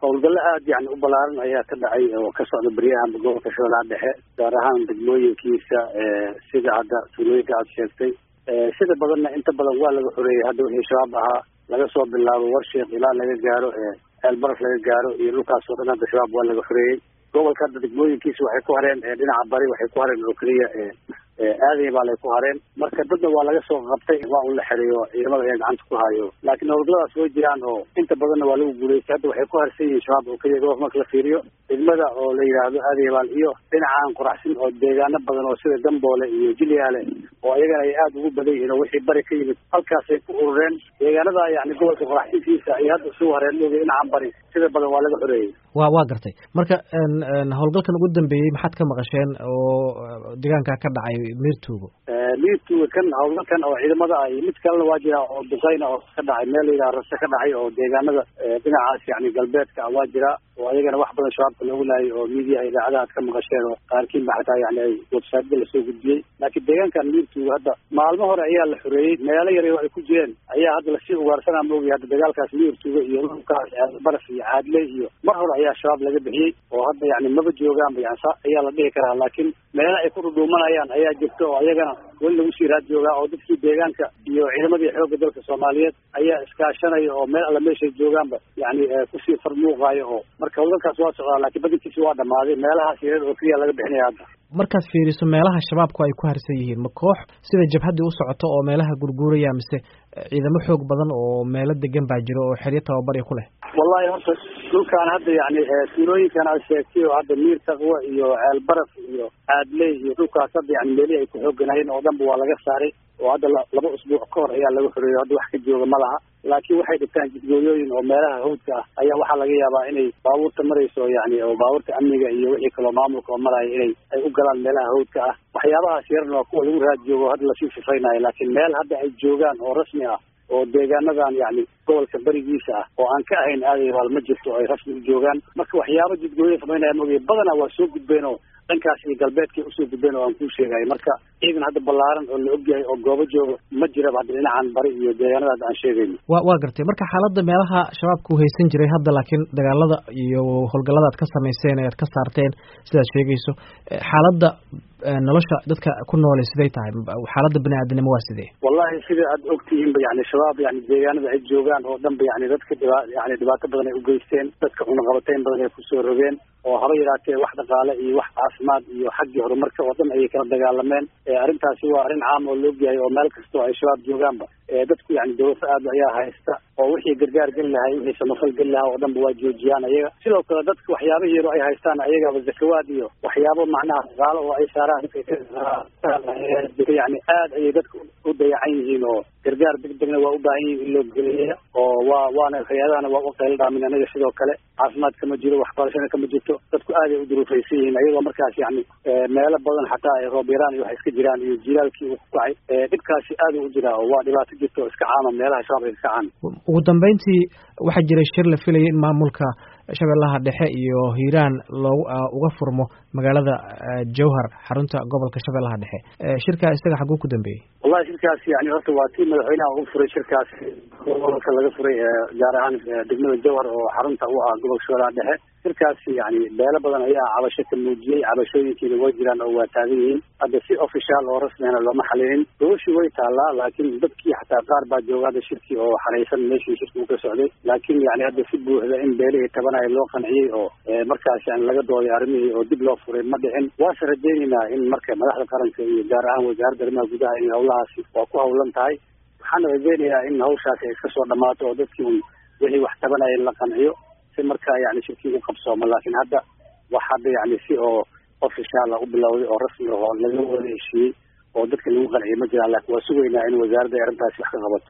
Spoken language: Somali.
howlgallo aad yani u balaaran ayaa ka dhacay oo ka socda beryahan gobolka Shabeellaha Dhexe gaar ahaan degmooyinkiisa sida hadda tuulooyinka aad sheegtay sida badanna inta badan waa laga xoreeyay hadda wixii shabaab ahaa laga soo bilaabo Warshiiq ilaa laga gaaro Elbaraf laga gaaro iyo dhulkaas oo dhan hadda shabaab waa laga xoreeyay gobolka hadda degmooyinkiisa waxay ku hareen dhinaca bari waxay ku hareen oo kaliya aaday baa lay ku hareen marka dadna waa laga soo qabtay waa uu la xiriyo ciidamada ay gacanta ku hayo laakiin howlgalladaas way jiraan oo inta badanna waa lagu guuleystay hadda waxay ku harsan yihiin shabaab oo kaliya gobolka marka la fiiriyo degmada oo la yidhaahdo aaday baal iyo dhinacan quraxsin oo deegaano badan oo sida Gamboole iyo Jilyaale oo ayagana ay aad ugu badan yihiin oo wixii bari ka yimid halkaasay ku urureen deegaanada yani gobolka quraxsintiisa ay hadda soo hareen mooga dhinacan bari sida badan waa laga xoreeyay waa gartay marka howlgalkan ugu dambeeyay maxaad ka maqasheen oo deegaanka ka dhacay Miirtuugo kan howlgalkan oo ciidamada ay mid kalena waa jira oo duqeyna oo ka dhacay meel ila rasa ka dhacay oo deegaanada dhinacaas yani galbeedka waa jira oo ayagana wax badan shabaabka loogu laayay oo miidiyaha idaacadaha ka maqasheen oo qaarkiin ba xataa yani ay website la soo gudbiyay laakiin deegaankan Miirtuugo hadda maalmo hore ayaa la xoreeyay meelo yar ay ku jireen ayaa hadda la sii ugaarsanaa moogi hadda dagaalkaas Miirtuugo iyo dhulkaas Baraf iyo Caadley iyo mar hore ayaa shabaab laga bixiyay oo hadda yani maba joogaan yani ayaa la dhihi karaa laakiin meelo ay ku dhuumanayaan ayaa jirta oo ayagana weli lagu sii raad joogaa oo dadkii deegaanka iyo ciidamadii xoogga dalka Soomaaliyeed ayaa iskaashanaya oo meel alla meeshay joogaanba yani kusii farmuuqayo oo marka howlgalkaas waa socdaa laakiin badankiisa waa dhamaaday meelahaas yar oo kaliya laga bixinaya hadda markaad fiiriso meelaha shabaabku ay ku harsan yihiin ma koox sida jabhadii u socoto oo meelaha gurguuraya mise ciidamo xoog badan oo meelo degan baa jiro oo xiriir tababar ku leh wallahi horta dhulkaan hadda yani tuulooyinkan aad sheegtay oo hadda Miir Taqwa iyo Elbaraf iyo Caadley iyo dhulkaas hadda yani meelihii ay ku xooganaayeen oo dhanba waa laga saaray oo hadda laba usbuuc ka hor ayaa laga xoreeyay hadda wax ka jooga ma laha laakiin waxay dhigtaan jidgooyooyin oo meelaha hawdka ah ayaa waxaa laga yaabaa inay baabuurta marayso yani oo baabuurta amniga iyo wixii kaloo maamulka oo maraya inay ay u galaan meelaha hawdka ah waxyaabahaas yarna waa kuwa lagu raad joogo hadda lasii sifaynayo laakiin meel hadda ay joogaan oo rasmi ah oo deegaanadan yani gobolka barigiisa ah oo aan ka ahayn aaday baal ma jirto ay rasmi u joogaan marka waxyaabo jidgooyo samaynaya moogi badanaa waa soo gudbeen oo dhankaas iyo galbeedkay usoo gudbeen oo aan kuu sheegayo marka ciidan hadda ballaaran oo la ogyahay oo goobo jooga ma jiraba hadda dhinacan bari iyo deegaanada hadda aan sheegayno waa gartay marka xaaladda meelaha shabaabku haysan jiray hadda laakiin dagaalada iyo howlgallada aad ka samayseen ee aad ka saarteen sidaad sheegayso xaaladda nolosha dadka ku nool siday tahay xaaladda bini'aadanimo waa sidee wallahi sida aad ogtihiin ba yani shabaab yani deegaanada ay joogaan oo dhan ba yani dadka yani dhibaato badan ay u geysteen dadka cunaqabateyn badan ay kusoo rogeen oo haba yaraatee wax dhaqaale iyo wax caafimaad iyo xaggii horumarka oo dhan ayay kala dagaalameen arrintaasi waa arrin caam oo la ogyahay oo meel kastoo ay shabaab joogaanba dadku yani dawlad aad ayaa haysta oo wixii gargaar geli lahay wixii samafal geli lahaa oo dhanba waa joojiyaan ayaga sidoo kale dadka waxyaabihii yaro ay haystaan ayagaba zakawaad iyo waxyaabo macnaha dhaqaalo oo ay saaraan yani aad ayay dadka u dayacan yihiin oo gargaar degdegna waa u baahan yihiin in loo geliya oo waana hay-adahana waa u qaylo dhaamin anaga sidoo kale caafimaad kama jiro waxbarashana kama jirto dadku aaday u duruufaysan yihiin ayagoo markaas yani meelo badan xataa ay roob yaraan iyo wax iska jiraan iyo jilaalkii uu ku kacay dhibkaasi aad u jiraa oo waa dhibaato jirto oo iska caama meelaha shabaab ay iska caan ugu dambeyntii waxaa jiray shir la filayay in maamulka Shabeellaha Dhexe iyo Hiiraan loogu uga furmo magaalada Jowhar xarunta gobolka Shabeellaha Dhexe shirka isaga xaguu ku dambeeyay wallahi shirkaas yani horta waa tii madaxweynaha uu furay shirkaas gobolka laga furay gaar ahaan degmada Jowhar oo xarunta u ah gobolka Shabeellaha Dhexe shirkaas yani beelo badan ayaa cabasho ka muujiyay cabashooyinkiina way jiraan oo waa taagan yihiin hadda si official oo rasmi ah looma xalinin dooshii way taalaa laakiin dadkii xataa qaar baa jooga hadda shirkii oo xareysan meeshii shirku uu ka socday laakiin yani hadda si buuxda in beelihii tabanaya loo qanciyey oo markaas yani laga dooday arrimihii oo dib loo furay ma dhicin waase rajaynaynaa in marka madaxda qaranka iyo gaar ahaan wasaaradda arrimaha gudaha in howlahaasi waa ku howlan tahay waxaana rajaynayaa in hawshaasi ay iska soo dhamaato oo dadkii un wixii wax tabanaya in la qanciyo si markaa yani shirkii u qabsoomo laakiin hadda wax hadda yani si oo official u bilowday oo rasmi oo laga wada heshiiyey oo dadka lagu qanciyay ma jiraan laakiin waa sugaynaa in wasaaradda ay arrintaasi wax ka qabato